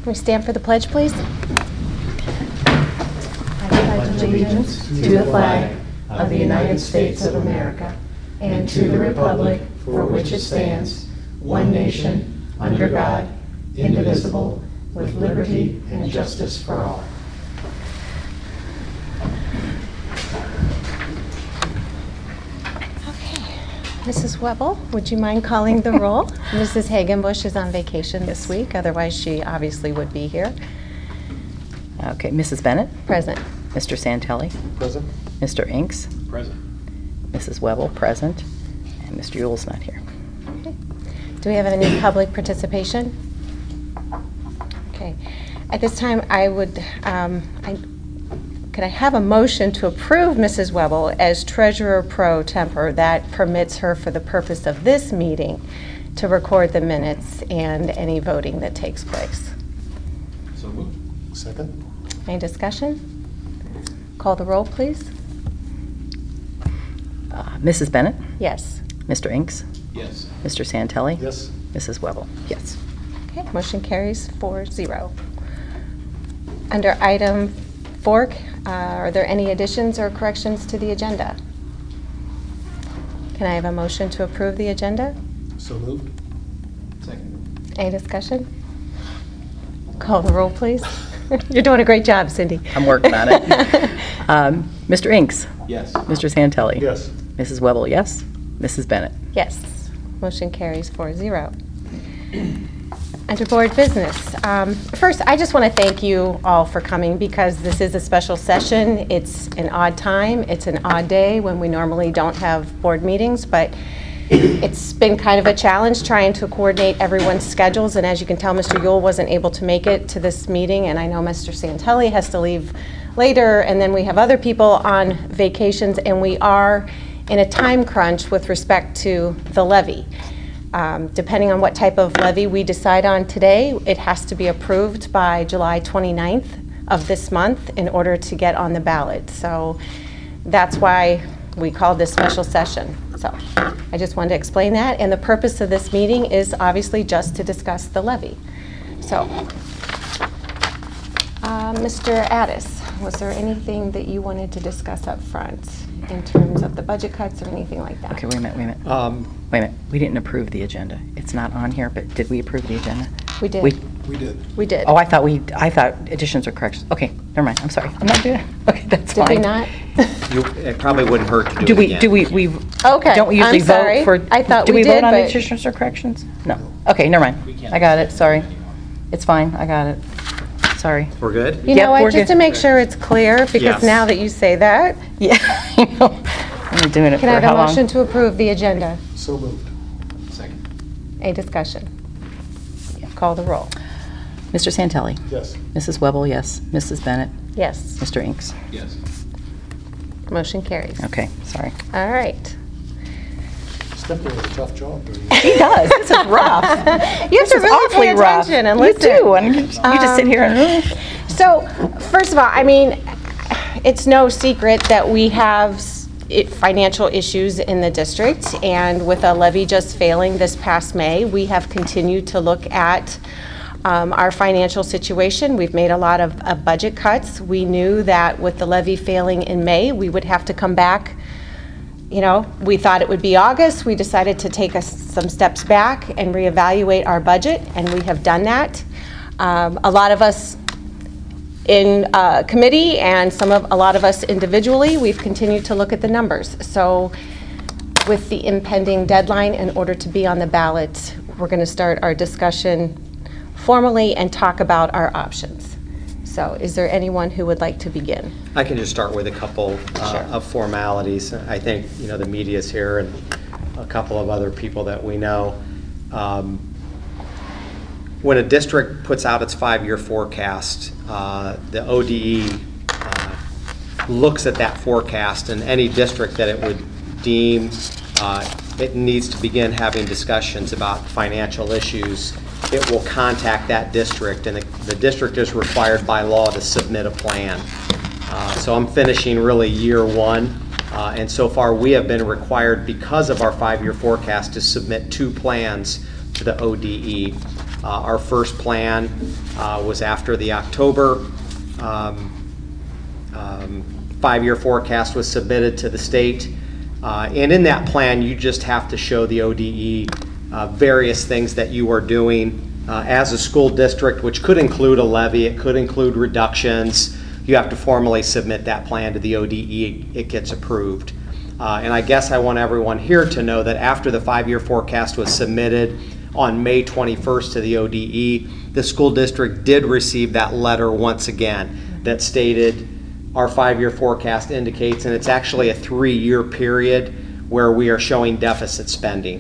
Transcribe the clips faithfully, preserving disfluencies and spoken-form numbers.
Can we stand for the pledge, please? I pledge allegiance to the flag of the United States of America and to the republic for which it stands, one nation, under God, indivisible, with liberty and justice for all. Missus Webble, would you mind calling the roll? Missus Hagenbush is on vacation this week, otherwise she obviously would be here. Okay, Missus Bennett? Present. Mister Santelli? Present. Mister Inks? Present. Missus Webble, present. And Mister Yule's not here. Okay. Do we have any public participation? Okay. At this time, I would, um, I, could I have a motion to approve Missus Webble as Treasurer Pro Tempore that permits her, for the purpose of this meeting, to record the minutes and any voting that takes place? So moved. Second. Any discussion? Call the roll, please. Uh, Missus Bennett? Yes. Mister Inks? Yes. Mister Santelli? Yes. Missus Webble? Yes. Okay, motion carries four zero. Under item four, uh, are there any additions or corrections to the agenda? Can I have a motion to approve the agenda? So moved. Second. Any discussion? Call the roll, please. You're doing a great job, Cindy. I'm working on it. um, Mister Inks? Yes. Mister Santelli? Yes. Missus Webble, yes. Missus Bennett? Yes. Motion carries four zero. Under board business. Um, first, I just want to thank you all for coming, because this is a special session. It's an odd time. It's an odd day when we normally don't have board meetings, but it's been kind of a challenge trying to coordinate everyone's schedules. And as you can tell, Mister Yule wasn't able to make it to this meeting, and I know Mister Santelli has to leave later, and then we have other people on vacations, and we are in a time crunch with respect to the levy. Um, depending on what type of levy we decide on today, it has to be approved by July twenty-ninth of this month in order to get on the ballot. So that's why we called this special session. So I just wanted to explain that. And the purpose of this meeting is obviously just to discuss the levy. So, uh, Mister Addis, was there anything that you wanted to discuss up front in terms of the budget cuts or anything like that? Okay, wait a minute, wait a minute. Um, Wait a minute. We didn't approve the agenda. It's not on here, but did we approve the agenda? We did. We, we did. We did. oh, I thought we, I thought additions or corrections. Okay, never mind. I'm sorry. I'm not doing it. Okay, that's Did fine. we not? You, it probably wouldn't hurt to do, Do it we, again. do we, we, Okay, don't we usually I'm sorry. vote for, I thought do we we did, vote on but- additions or corrections? No. Okay, never mind. I got it, sorry. It's fine, I got it. Sorry. We're good? You Yep, know we're what, just good. to make sure it's clear, because Yes. now that you say that, Yeah, I know. I've been doing it can I for have how a long? motion to approve the agenda? So moved. Second. Any discussion? Call the roll. Mister Santelli? Yes. Missus Webble, yes. Missus Bennett? Yes, Mister Inks? Yes. motion carries. Okay, sorry. All right. Stephanie has a tough job. doing He does. This is rough. You have to This is really pay awfully rough. attention and You listen. do, and you you just sit here and, So, first of all, I mean, it's no secret that we have s- it- financial issues in the district, and with a levy just failing this past May, we have continued to look at um, our financial situation. We've made a lot of uh, budget cuts. We knew that with the levy failing in May, we would have to come back. You know, we thought it would be August. We decided to take us some steps back and reevaluate our budget, and we have done that. Um, a lot of us in uh, committee and some of a lot of us individually, we've continued to look at the numbers. So with the impending deadline, in order to be on the ballot, we're going to start our discussion formally and talk about our options. So is there anyone who would like to begin? I can just start with a couple uh, Sure. of formalities. I think, you know, the media's here and a couple of other people that we know. Um, when a district puts out its five-year forecast, uh, the O D E uh, looks at that forecast, and any district that it would deem uh, it needs to begin having discussions about financial issues, it will contact that district, and the, the district is required by law to submit a plan. Uh, so I'm finishing really year one, uh, and so far we have been required, because of our five-year forecast, to submit two plans to the O D E. Uh, Our first plan uh, was after the October um, um, five-year forecast was submitted to the state. Uh, And in that plan, you just have to show the O D E uh, various things that you are doing uh, as a school district, which could include a levy, it could include reductions. You have to formally submit that plan to the O D E, it gets approved. Uh, And I guess I want everyone here to know that after the five-year forecast was submitted on May twenty-first to the O D E, the school district did receive that letter once again that stated our five-year forecast indicates, and it's actually a three-year period where we are showing deficit spending.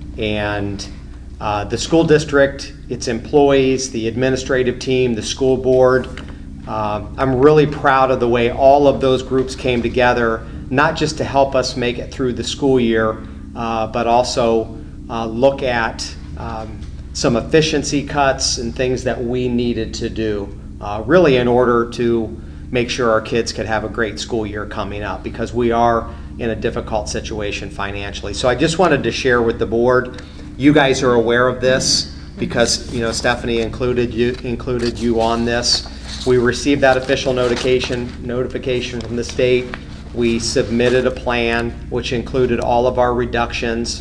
And uh, the school district, its employees, the administrative team, the school board, uh, I'm really proud of the way all of those groups came together, not just to help us make it through the school year, uh, but also uh, look at um, some efficiency cuts and things that we needed to do, uh, really in order to make sure our kids could have a great school year coming up, because we are in a difficult situation financially. So I just wanted to share with the board, you guys are aware of this because, you know, Stephanie included you included you on this. We received that official notification notification from the state. We submitted a plan which included all of our reductions.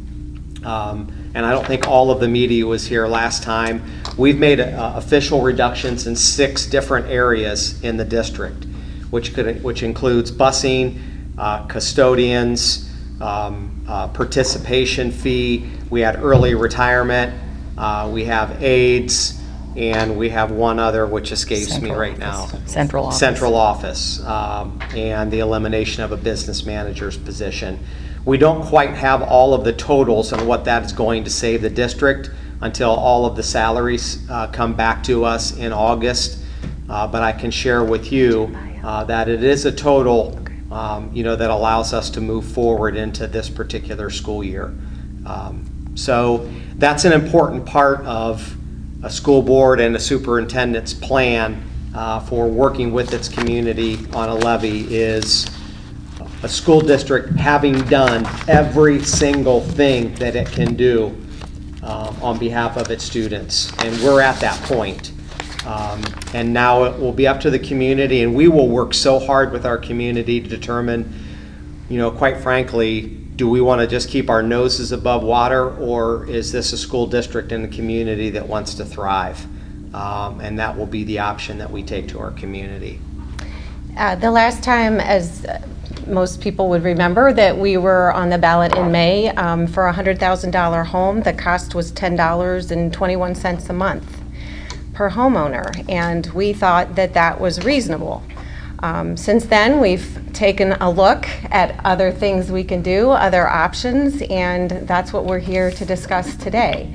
Um, and I don't think all of the media was here last time. We've made uh, official reductions in six different areas in the district, which could which includes busing, uh, custodians, um, uh, participation fee. We had early retirement. Uh, we have aides, and we have one other which escapes Central me right office. now. Central office. Central office, um, and the elimination of a business manager's position. We don't quite have all of the totals on what that is going to save the district until all of the salaries uh, come back to us in August. Uh, but I can share with you uh, that it is a total, um, you know, that allows us to move forward into this particular school year. Um, so that's an important part of a school board and a superintendent's plan uh, for working with its community on a levy is a school district having done every single thing that it can do um, on behalf of its students. And we're at that point. Um, and now it will be up to the community, and we will work so hard with our community to determine, you know, quite frankly, do we want to just keep our noses above water, or is this a school district in the community that wants to thrive? Um, and that will be the option that we take to our community. Uh, the last time, as most people would remember, that we were on the ballot in May um, for a one hundred thousand dollar home, the cost was ten dollars and twenty-one cents a month per homeowner, and we thought that that was reasonable. Um, since then, we've taken a look at other things we can do, other options, and that's what we're here to discuss today.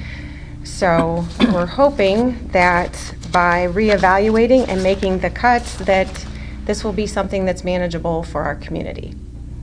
So we're hoping that by reevaluating and making the cuts, that this will be something that's manageable for our community.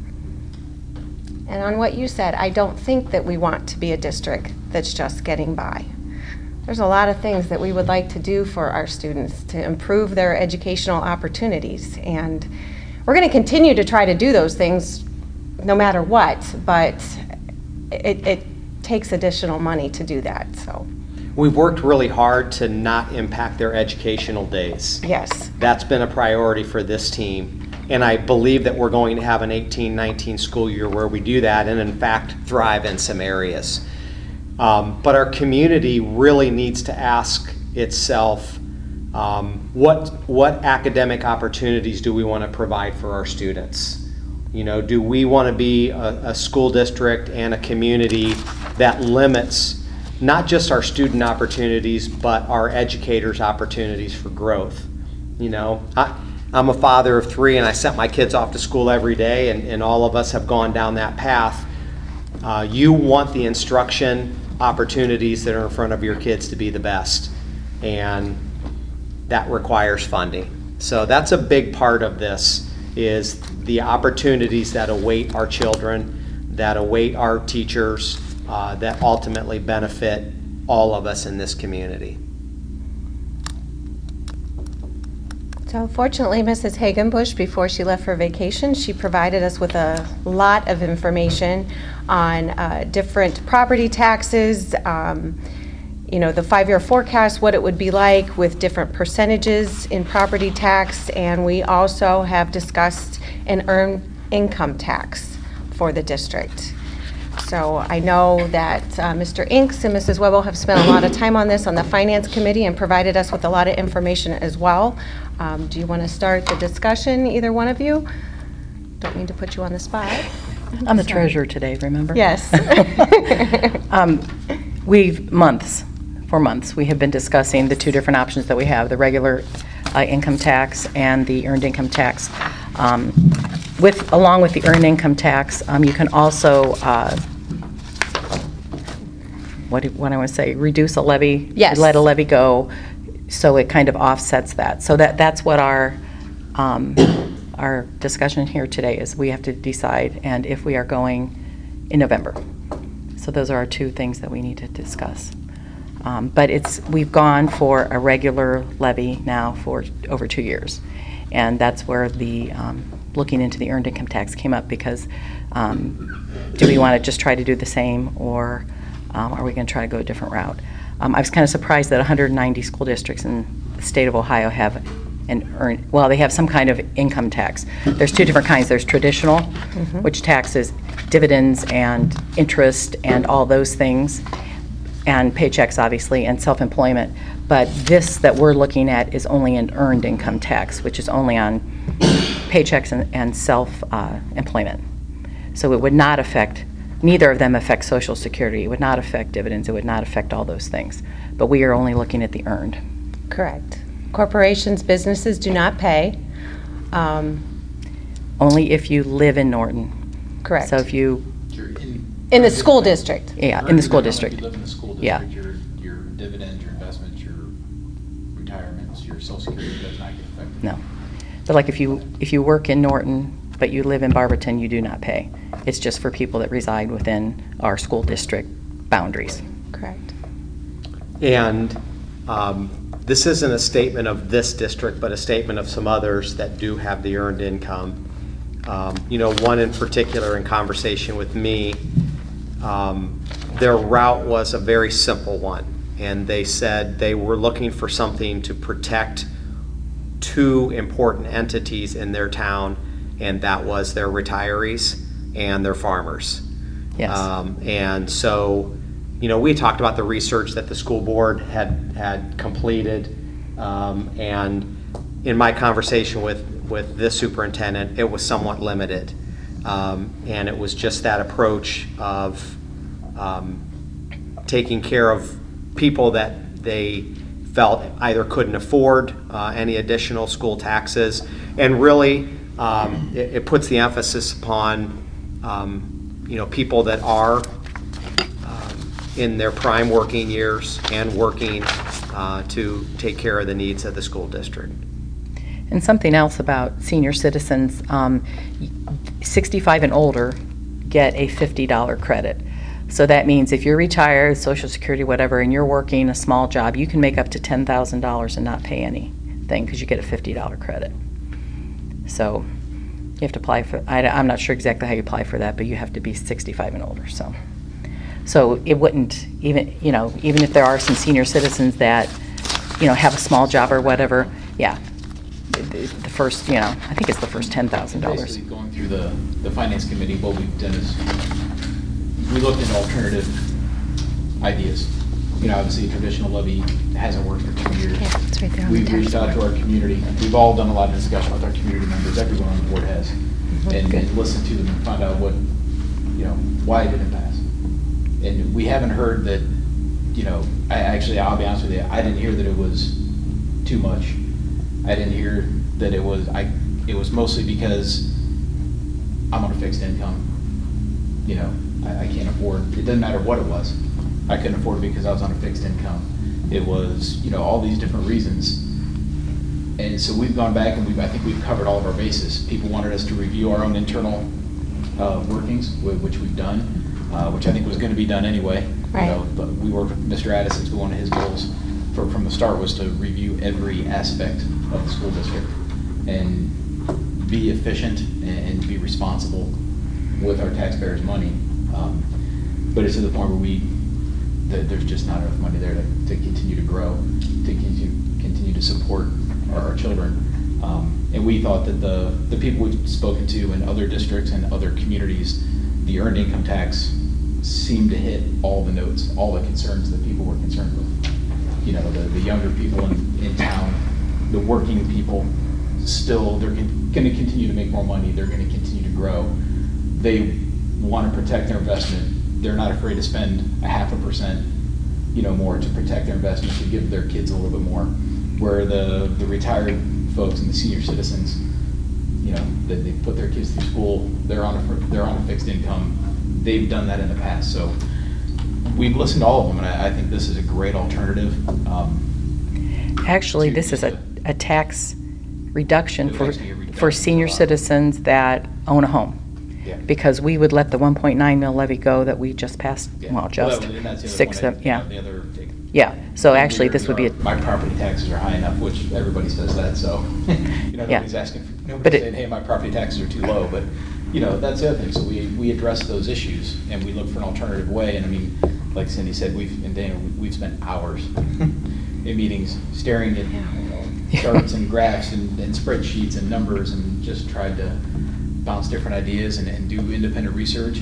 And on what you said, I don't think that we want to be a district that's just getting by. There's a lot of things that we would like to do for our students to improve their educational opportunities, and we're going to continue to try to do those things no matter what, but it, it takes additional money to do that. So We've worked really hard to not impact their educational days. yes, That's been a priority for this team, and I believe that we're going to have an eighteen nineteen school year where we do that and in fact thrive in some areas. Um, but our community really needs to ask itself, um, what what academic opportunities do we want to provide for our students? You know, do we want to be a, a school district and a community that limits not just our student opportunities, but our educators' opportunities for growth? You know, I, I'm a father of three, and I sent my kids off to school every day, and, and all of us have gone down that path. Uh, you want the instruction opportunities that are in front of your kids to be the best, and that requires funding. So that's a big part of this, is the opportunities that await our children, that await our teachers, uh, that ultimately benefit all of us in this community. so fortunately, Missus Hagenbush, before she left for vacation, she provided us with a lot of information on uh, different property taxes, um, you know, the five-year forecast, what it would be like with different percentages in property tax, and we also have discussed an earned income tax for the district. So I know that uh, Mister Inks and Missus Webble have spent a lot of time on this on the Finance Committee and provided us with a lot of information as well. Um, do you want to start the discussion, either one of you? Don't mean to put you on the spot. I'm the treasurer today, remember? Yes. um, we've, months, for months, we have been discussing the two different options that we have, the regular uh, income tax and the earned income tax. Um, with, along with the earned income tax, um, you can also, uh, what, do, what I want to say, reduce a levy, yes. let a levy go, so it kind of offsets that. So that, that's what our, um, our discussion here today is. We have to decide, and if we are going in November. So those are our two things that we need to discuss. Um, but it's, we've gone for a regular levy now for over two years. And that's where the um, looking into the earned income tax came up, because um, do we want to just try to do the same, or um, are we going to try to go a different route? Um, I was kind of surprised that one hundred ninety school districts in the state of Ohio have an earned, well, they have some kind of income tax. There's two different kinds. There's traditional, mm-hmm. which taxes dividends and interest and all those things, and paychecks, obviously, and self-employment. But this that we're looking at is only an earned income tax, which is only on paychecks and, and self-employment. Uh, so it would not affect, neither of them affect Social Security. It would not affect dividends. It would not affect all those things. But we are only looking at the earned. Correct. Corporations, businesses do not pay. Um, only if you live in Norton. Correct. So if you... You're in, in the school district. Yeah, in the school district. If you live in the school district, yeah. your, your dividends, your investments, your retirements, your Social Security does not get affected. No. But like if you if you work in Norton, but you live in Barberton, you do not pay. It's just for people that reside within our school district boundaries. Correct. And um, this isn't a statement of this district, but a statement of some others that do have the earned income. Um, you know, one in particular in conversation with me, um, their route was a very simple one. And they said they were looking for something to protect two important entities in their town, and that was their retirees and their farmers. Yes. Um, and so, you know, we talked about the research that the school board had had completed, um, and in my conversation with with this superintendent, it was somewhat limited, um, and it was just that approach of um, taking care of people that they felt either couldn't afford uh, any additional school taxes, and really um, it, it puts the emphasis upon um, you know, people that are um, in their prime working years and working uh, to take care of the needs of the school district. And something else about senior citizens, um, sixty-five and older get a fifty dollar credit. So that means if you're retired, Social Security, whatever, and you're working a small job, you can make up to ten thousand dollars and not pay anything because you get a fifty dollar credit. So you have to apply for, I, I'm not sure exactly how you apply for that, but you have to be sixty-five and older. So, so it wouldn't, even, you know, even if there are some senior citizens that, you know, have a small job or whatever, yeah, the, the first, you know, I think it's the first ten thousand dollars. Basically, going through the, the Finance Committee, what we've done is we looked into alternative ideas. You know, obviously, traditional levy hasn't worked for two years. Yeah, it's right there on the We've reached out to our community. We've all done a lot of discussion with our community members. Everyone on the board has, mm-hmm. and, and listened to them and found out what, you know, why it didn't pass. And we haven't heard that, you know, I actually, I'll be honest with you, I didn't hear that it was too much. I didn't hear that it was, I, it was mostly because I'm on a fixed income. You know, I, I can't afford, it doesn't matter what it was. I couldn't afford it because I was on a fixed income. It was, you know, all these different reasons. And so we've gone back and we've, I think we've covered all of our bases. People wanted us to review our own internal uh, workings, which we've done, uh, which I think was going to be done anyway. Right. You know, but we worked with Mister Addison, one of his goals for, from the start was to review every aspect of the school district and be efficient and, and be responsible with our taxpayers' money. Um, but it's to the point where we th- there's just not enough money there to, to continue to grow, to continue, continue to support our, our children. Um, and we thought that the, the people we've spoken to in other districts and other communities, the earned income tax seemed to hit all the notes, all the concerns that people were concerned with. You know, the, the younger people in, in town, the working people, still, they're con- going to continue to make more money. They're going to continue to grow. They want to protect their investment. They're not afraid to spend a half a percent, you know, more to protect their investment, to give their kids a little bit more. Where the, the retired folks and the senior citizens, you know, that they put their kids through school, they're on a, they're on a fixed income. They've done that in the past. So we've listened to all of them, and I, I think this is a great alternative. Um, Actually, to- this is a, a tax reduction It would for, actually be a reduction for for senior a lot. citizens that own a home. Yeah. Because we would let the one point nine mil levy go that we just passed, Yeah. well, just that- and that's the other six, point, seven, yeah. The other take. Yeah, so actually, this would be, a My property taxes are high enough, which everybody says that, so, you know, Yeah. nobody's asking, But nobody's it- saying, hey, my property taxes are too low, but, you know, that's the other thing. So we, we address those issues, and we look for an alternative way, and I mean, like Cindy said, we've, and Dana, we- we've spent hours in meetings staring at you know, charts and graphs and, and spreadsheets and numbers, and just tried to bounce different ideas and, and do independent research,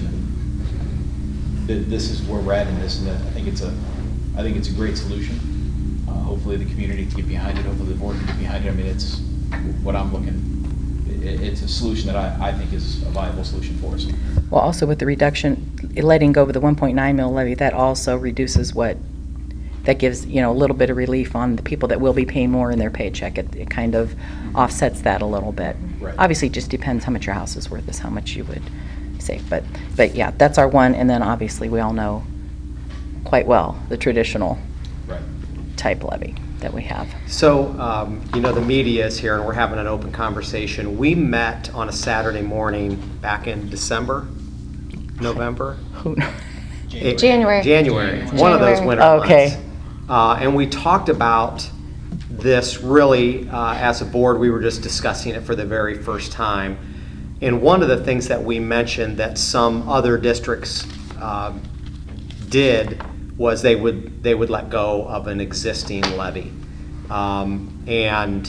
and th- this is where we're at in this, and I think it's a, I think it's a great solution. Uh, hopefully the community can get behind it, hopefully the board can get behind it. I mean, it's what I'm looking, it, it's a solution that I, I think is a viable solution for us. well, also with the reduction, letting go of the one point nine mil levy, that also reduces what, that gives, you know, a little bit of relief on the people that will be paying more in their paycheck. It, it kind of offsets that a little bit. Right. Obviously, it just depends how much your house is worth, is how much you would save. But, but yeah, that's our one, and then obviously we all know quite well the traditional Right. type levy that we have. So, um, you know, the media is here and we're having an open conversation. We met on a Saturday morning back in December, November? Who kn- It- January. January, one of those January. winter Okay. months. Uh, And we talked about this really, uh, as a board, we were just discussing it for the very first time. And one of the things that we mentioned that some other districts um, did was they would, they would let go of an existing levy. Um, And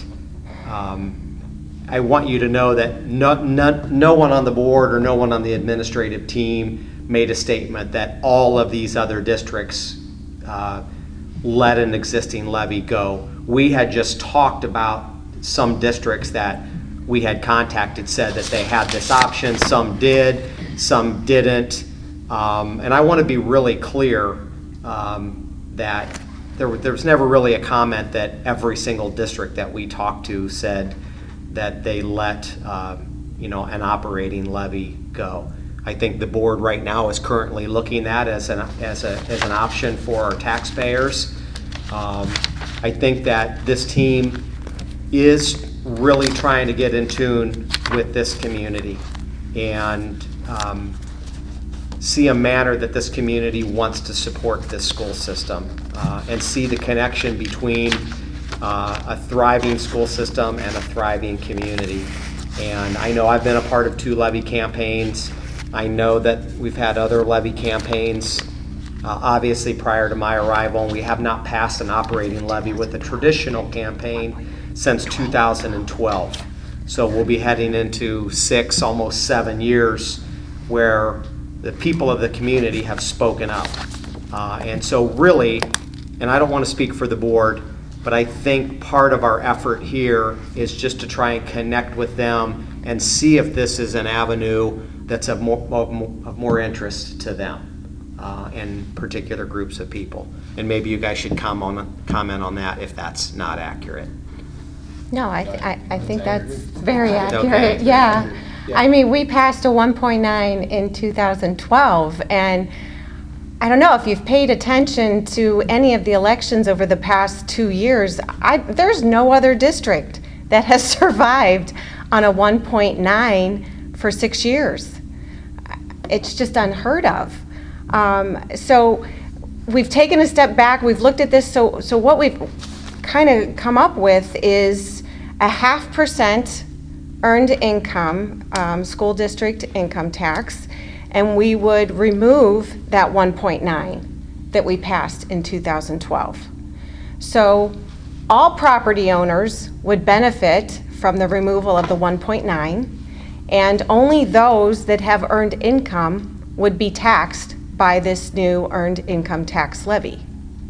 um, I want you to know that no, no, no one on the board or no one on the administrative team made a statement that all of these other districts uh, let an existing levy go. We had just talked about some districts that we had contacted said that they had this option. Some did, some didn't. Um, and I want to be really clear um, that there, there was never really a comment that every single district that we talked to said that they let uh, you know, an operating levy go. I think the board right now is currently looking at as an as a as an option for our taxpayers. Um, I think that this team is really trying to get in tune with this community and um, see a manner that this community wants to support this school system uh, and see the connection between uh, a thriving school system and a thriving community. And I know I've been a part of two levy campaigns. I know that we've had other levy campaigns, uh, obviously prior to my arrival, and we have not passed an operating levy with a traditional campaign since two thousand twelve. So we'll be heading into six, almost seven years where the people of the community have spoken up. Uh, and so really, and I don't want to speak for the board, but I think part of our effort here is just to try and connect with them and see if this is an avenue that's of more, of more, of more interest to them uh, and particular groups of people. And maybe you guys should come on, comment on that if that's not accurate. No, I, th- I, I think I that's agree. very Okay. accurate, yeah. Yeah. I mean, we passed a one point nine in two thousand twelve, and I don't know if you've paid attention to any of the elections over the past two years. I, there's no other district that has survived on a one point nine for six years. It's just unheard of. Um, so we've taken a step back, we've looked at this, so, so what we've kind of come up with is a half percent earned income, um, school district income tax, and we would remove that one point nine that we passed in two thousand twelve. So all property owners would benefit from the removal of the one point nine, and only those that have earned income would be taxed by this new earned income tax levy.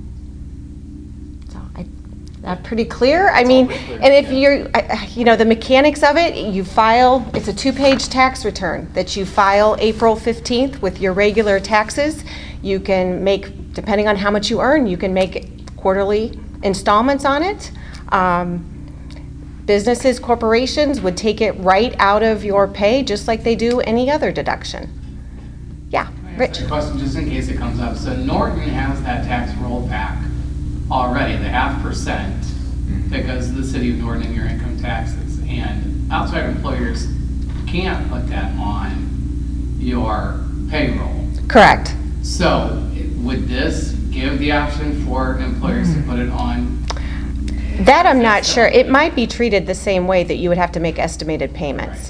So I, that pretty clear? I mean, and if you're, I- you know, the mechanics of it, you file, it's a two-page tax return that you file April fifteenth with your regular taxes. You can make, depending on how much you earn, you can make quarterly installments on it. Um, Businesses, corporations would take it right out of your pay, just like they do any other deduction. Yeah, Rich? A question, just in case it comes up. So Norton has that tax rollback already, the half percent, that goes to the city of Norton in your income taxes. And outside employers can't put that on your payroll. Correct. So would this give the option for employers to put it on? That I'm not sure. It might be treated the same way that you would have to make estimated payments.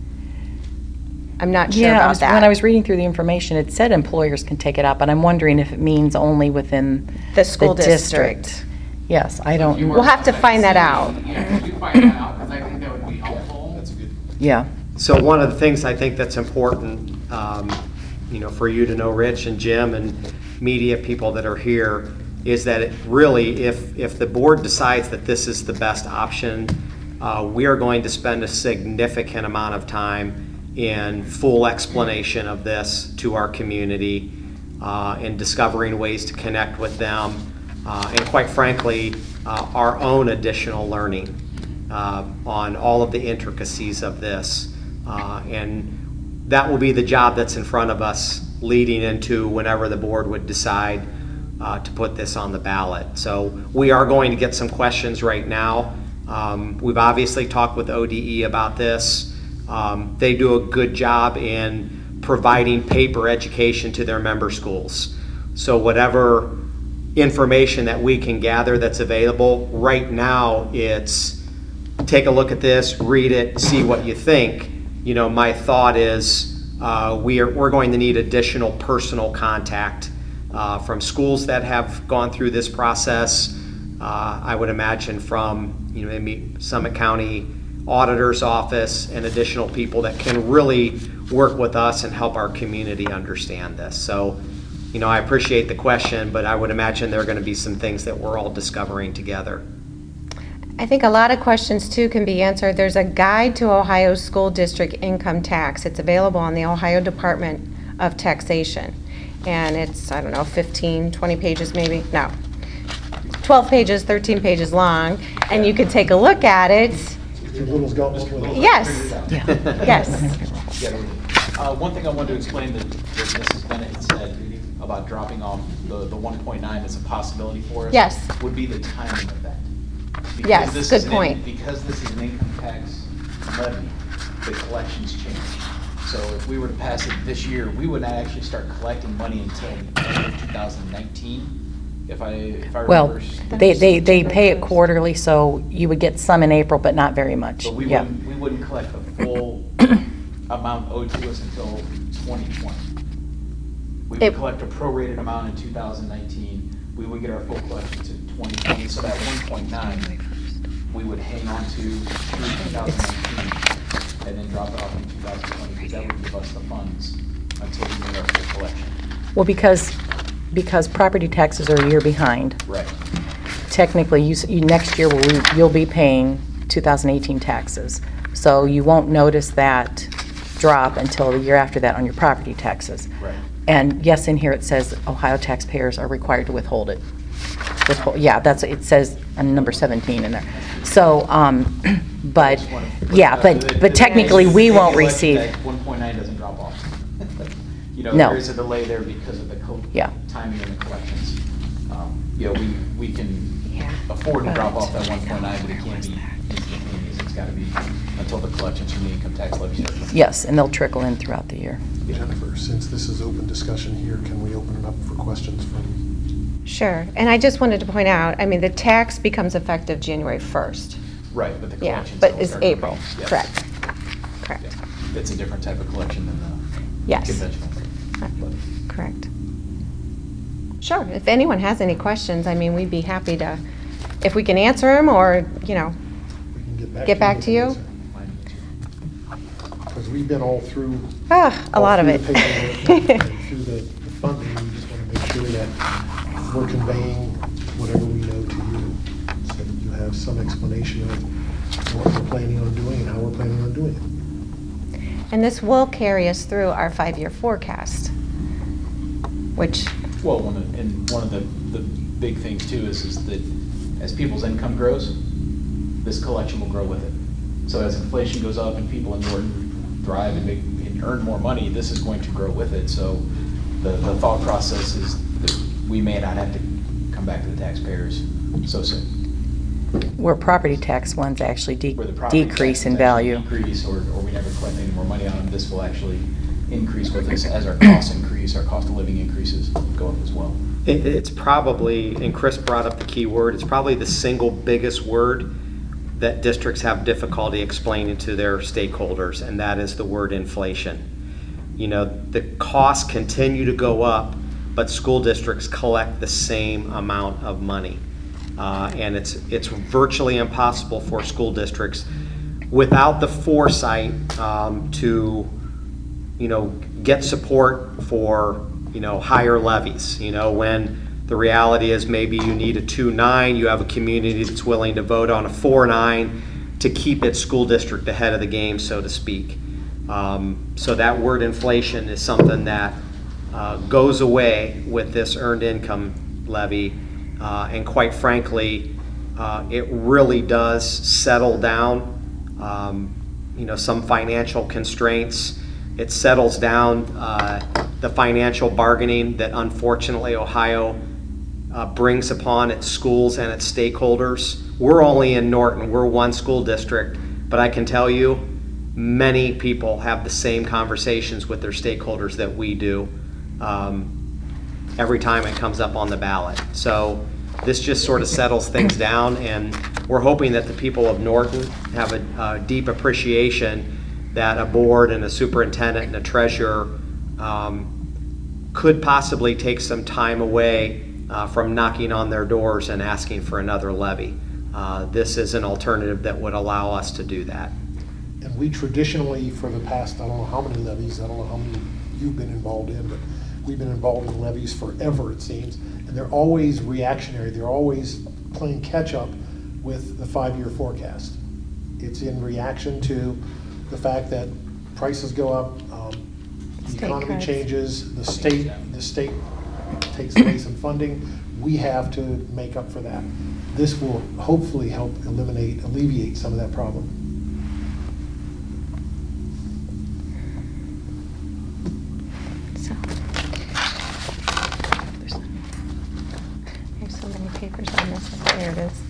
I'm not sure Yeah, I about was- that. when I was reading through the information, it said employers can take it up, and I'm wondering if it means only within The school the district. district. Yes, I don't, If you We'll work have to outside find the that city, out. Yeah, could you find that out? Because I think that would be helpful. That's a good. yeah. So one of the things I think that's important, um, you know, for you to know, Rich and Jim and media people that are here, is that it really, if, if the board decides that this is the best option, uh, we are going to spend a significant amount of time in full explanation of this to our community, uh, in discovering ways to connect with them, uh, and quite frankly, uh, our own additional learning uh, on all of the intricacies of this. Uh, and that will be the job that's in front of us leading into whenever the board would decide uh, to put this on the ballot. So we are going to get some questions right now. Um, we've obviously talked with O D E about this. Um, they do a good job in providing paper education to their member schools. So whatever information that we can gather that's available, right now it's take a look at this, read it, see what you think. You know, my thought is uh, we are, we're going to need additional personal contact uh, from schools that have gone through this process. Uh, I would imagine from, you know, maybe Summit County Auditor's Office and additional people that can really work with us and help our community understand this. So, you know, I appreciate the question, but I would imagine there are going to be some things that we're all discovering together. I think a lot of questions too can be answered. There's a guide to Ohio School District Income Tax. It's available on the Ohio Department of Taxation. And it's, I don't know, fifteen, twenty pages maybe? No. twelve pages, thirteen pages long. And you can take a look at it. Your little's got one with it. Yes. Yeah. Yes. Yeah. Uh, One thing I wanted to explain that that Missus Bennett said about dropping off the, the one point nine as a possibility for us. Yes. Would be the timing of that. Because Yes, this good is an in- point. Because this is an income tax levy, the collections change. So if we were to pass it this year, we would not actually start collecting money until the end of two thousand nineteen, if I, if I Well, remember. they, they, they pay it quarterly, so you would get some in April, but not very much. But we Yeah. wouldn't, we wouldn't collect the full amount owed to us until twenty twenty. We would It- collect a prorated amount in two thousand nineteen, we would get our full collections in twenty twenty, so that one point nine, we would hang on to through two thousand nineteen, and then drop it off in two thousand twenty, because that would give us the funds until we made our full collection. Well, because, because property taxes are a year behind. Right. Technically, you, s- you, next year, will- you'll be paying two thousand eighteen taxes. So you won't notice that drop until the year after that on your property taxes. Right. And yes, in here it says Ohio taxpayers are required to withhold it. Withhold, yeah, that's, it says on number seventeen in there. So, um, but, Just wanted to put yeah, that out. but, The- but the- technically, the- we the won't election receive. day, one point nine doesn't drop off. You know, No. there is a delay there because of the co- Yeah. timing and the collections. Um, You know, we, we can Yeah. afford to drop But- off that one point nine, but it can't be instantaneous. It's got to be until the collections from the income tax levy start. Yes, and they'll trickle in throughout the year. Jennifer, since this is open discussion here, can we open it up for questions from? Sure. And I just wanted to point out, I mean, the tax becomes effective January first. Right, but the Yeah, collections. but don't it's start April. coming. Yes. Correct. Correct. Yeah. It's a different type of collection than the Yes. conventional. But- Correct. Sure, if anyone has any questions, I mean, we'd be happy to, if we can answer them, or, you know, We can get back Get back with to you? the answer. Because we've been all through. ah, a all lot of through it. the paperwork and through the the funding, we just want to make sure that we're conveying whatever we know to you, so that you have some explanation of what we're planning on doing and how we're planning on doing it. And this will carry us through our five-year forecast, which, Well, one of, and one of the, the big things too is, is that as people's income grows, this collection will grow with it. So as inflation goes up and people in Norton thrive and make, and earn more money, this is going to grow with it. So the, the thought process is that we may not have to come back to the taxpayers so soon. Where property tax ones actually de- Where the property decrease in taxes value. actually Decrease, or, or we never collect any more money on them, this will actually increase with us as our costs increase, our cost of living increases go up as well. It, it's probably, and Chris brought up the key word, it's probably the single biggest word that districts have difficulty explaining to their stakeholders, and that is the word inflation. You know, the costs continue to go up, but school districts collect the same amount of money. Uh, and it's, it's virtually impossible for school districts without the foresight um, to, you know, get support for, you know, higher levies. You know, when the reality is maybe you need a two nine, you have a community that's willing to vote on a four nine to keep its school district ahead of the game, so to speak. Um, so that word inflation is something that uh, goes away with this earned income levy. Uh, and quite frankly, uh, it really does settle down, um, you know, some financial constraints. It settles down uh, the financial bargaining that unfortunately Ohio uh, brings upon its schools and its stakeholders. We're only in Norton, we're one school district, but I can tell you many people have the same conversations with their stakeholders that we do um, every time it comes up on the ballot. So this just sort of settles things down, and we're hoping that the people of Norton have a, a deep appreciation that a board and a superintendent and a treasurer um, could possibly take some time away uh, from knocking on their doors and asking for another levy. Uh, this is an alternative that would allow us to do that. And we traditionally, for the past, I don't know how many levies, I don't know how many you've been involved in, but we've been involved in levies forever, it seems. And they're always reactionary. They're always playing catch up with the five-year forecast. It's in reaction to the fact that prices go up, um, the State economy cuts. changes, the state, the state takes away some funding. We have to make up for that. This will hopefully help eliminate, alleviate some of that problem. so. There's so many papers on this. There it is.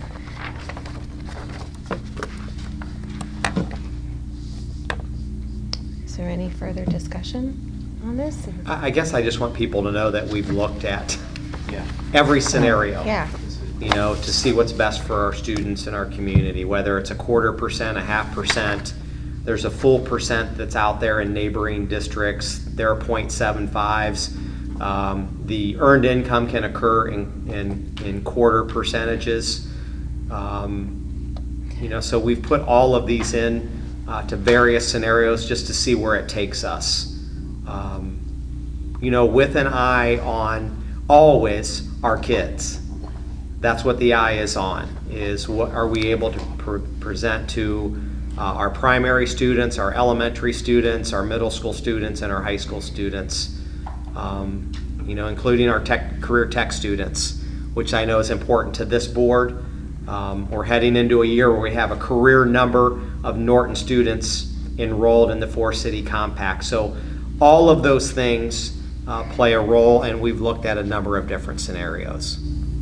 Is there any further discussion on this? I I guess I just want people to know that we've looked at Yeah. every scenario. Yeah. You know, to see what's best for our students in our community, whether it's a quarter percent, a half percent. There's a full percent that's out there in neighboring districts. There are point seven fives. Um, the earned income can occur in, in, in quarter percentages. Um, you know, so we've put all of these in uh, to various scenarios just to see where it takes us. Um, you know, with an eye on always our kids. That's what the eye is on, is what are we able to pre present to uh, our primary students, our elementary students, our middle school students, and our high school students, um, you know, including our tech, career tech students, which I know is important to this board. Um, we're heading into a year where we have a career number of Norton students enrolled in the four-city compact. So all of those things uh, play a role, and we've looked at a number of different scenarios.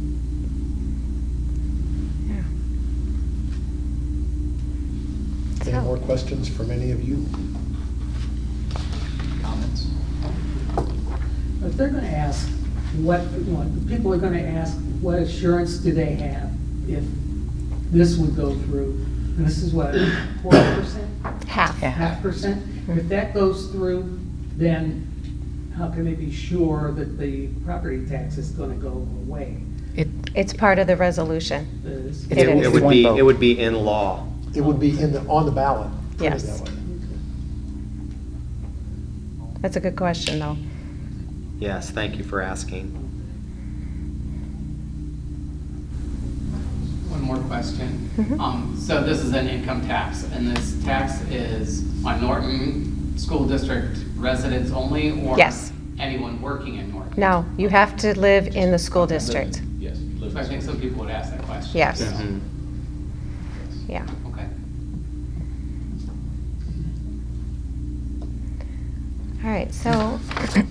Any So- more questions from any of you? Comments? If they're gonna ask, what, you know, people are gonna ask, what assurance do they have if this would go through? And this is what, forty percent, Half. Yeah. half percent? If that goes through, then how can they be sure that the property tax is gonna go away? It, It's part of the resolution. Is- It It is. it would One be, vote. it would be in law. It would be in the, on the ballot. put it Yes. that way. That's a good question, though. Yes, thank you for asking. One more question. Mhm. Um, so this is an income tax, and this tax is on Norton School District residents only, or Yes. anyone working in Norton? No, you have to live in the school district. Yes. live So I in think school. some people would ask that question. Yes. Mhm. Yeah. Okay. All right, so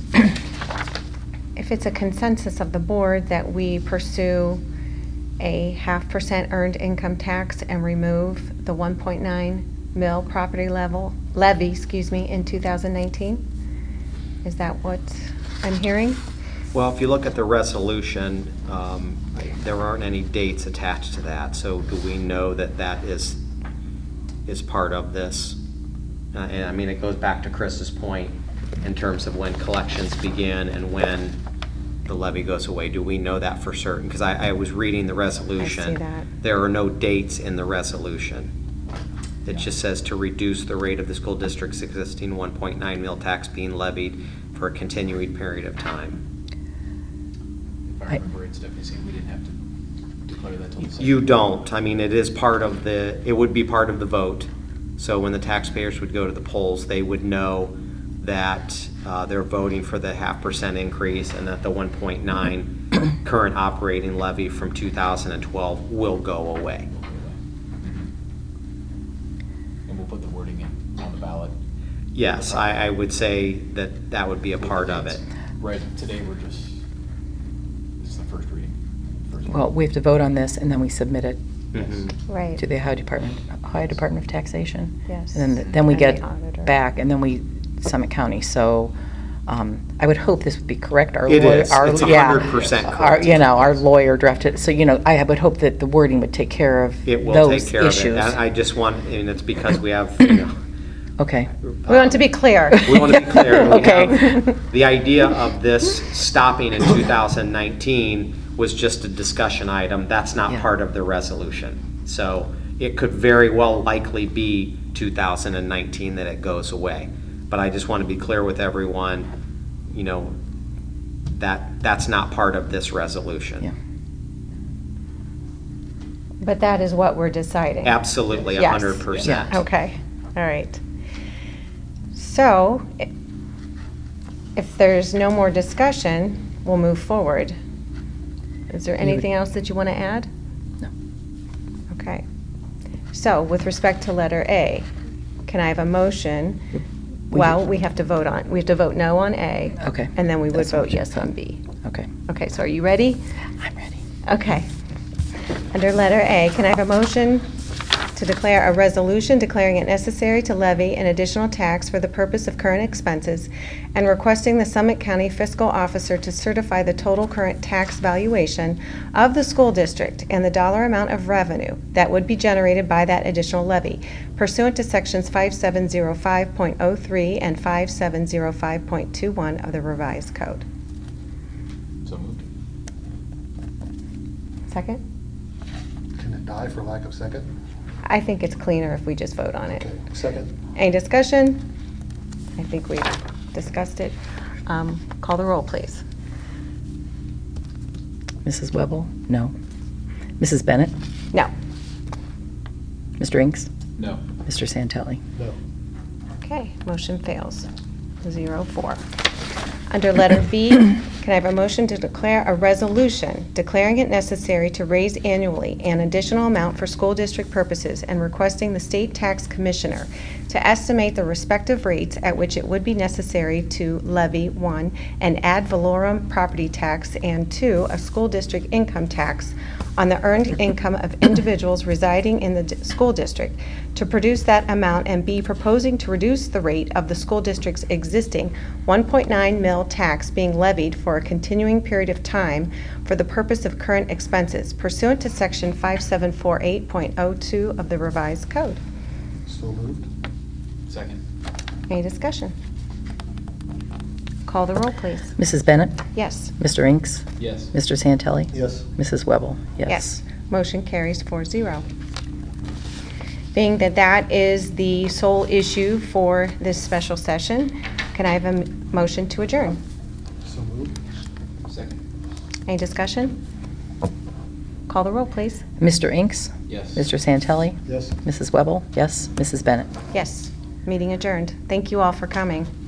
if it's a consensus of the board that we pursue a half percent earned income tax and remove the one point nine mil property level, levy, excuse me, in two thousand nineteen? Is that what I'm hearing? Well, if you look at the resolution, um, there aren't any dates attached to that, so do we know that that is, is part of this? Uh, And I mean, it goes back to Chris's point in terms of when collections begin and when the levy goes away. Do we know that for certain? Because I, I was reading the resolution. that. There are no dates in the resolution. It just says to reduce the rate of the school district's existing one point nine mil tax being levied for a continuing period of time. If I remember right, Stephanie saying we didn't have to declare that till the second. You don't. I mean, it is part of the, it would be part of the vote. So when the taxpayers would go to the polls, they would know that uh, they're voting for the half percent increase and that the one point nine current operating levy from two thousand twelve will go away. And we'll put the wording in on the ballot. Yes, I, I would say that that would be a part of it. Right, today we're just, this is the first reading. First well, we have to vote on this, and then we submit it Mhm. Right. to the Ohio Department, Ohio Department of Taxation. Yes. And then, then we And the get auditor. back, and then we, Summit County. So um, I would hope this would be correct. Our It lawyer- is. our- It's yeah. one hundred percent Our, correct. you know, our lawyer drafted, so, you know, I would hope that the wording would take care of It will those take care of it. issues. And I just want, and it's because we have, you know, Okay. We want to be clear. We want to be clear. We Okay. have- The idea of this stopping in two thousand nineteen was just a discussion item. That's not Yeah. part of the resolution. So it could very well likely be two thousand nineteen that it goes away. But I just want to be clear with everyone, you know, that that's not part of this resolution. Yeah. But that is what we're deciding. Absolutely, Yes. one hundred percent. Okay, all right. So, i- if there's no more discussion, we'll move forward. Is there You would- anything else that you want to add? No. Okay. So, with respect to letter A, can I have a motion? We- Well, we have to vote on, we have to vote no on A. Okay. And then we would That's what vote we yes did. on B. Okay. Okay, so are you ready? I'm ready. Okay. Under letter A, can I have a motion to declare a resolution declaring it necessary to levy an additional tax for the purpose of current expenses and requesting the Summit County fiscal officer to certify the total current tax valuation of the school district and the dollar amount of revenue that would be generated by that additional levy pursuant to sections five seven zero five point oh three and five seven zero five point two one of the revised code. So moved. Second? Can it die for lack of second? I think it's cleaner if we just vote on it. Okay, second. Any discussion? I think we've discussed it. Um, Call the roll, please. Missus Webble? No. Missus Bennett? No. Mister Inks? No. Mister Santelli? No. Okay, motion fails. Zero, four. Under letter B, can I have a motion to declare a resolution declaring it necessary to raise annually an additional amount for school district purposes and requesting the state tax commissioner to estimate the respective rates at which it would be necessary to levy, one, an ad valorem property tax, and two, a school district income tax on the earned income of individuals residing in the d- school district, to produce that amount, and B, proposing to reduce the rate of the school district's existing one point nine mil tax being levied for a continuing period of time for the purpose of current expenses pursuant to section five seven four eight point oh two of the revised code. So moved. Second. Any discussion? Call the roll, please. Missus Bennett? Yes. Mister Inks? Yes. Mister Santelli? Yes. Missus Webble? Yes. Yes. Motion carries four zero. Being that that is the sole issue for this special session, can I have a m- motion to adjourn? So moved. Second. Any discussion? Call the roll, please. Mister Inks? Yes. Mister Santelli? Yes. Missus Webble? Yes. Missus Bennett? Yes. Meeting adjourned. Thank you all for coming.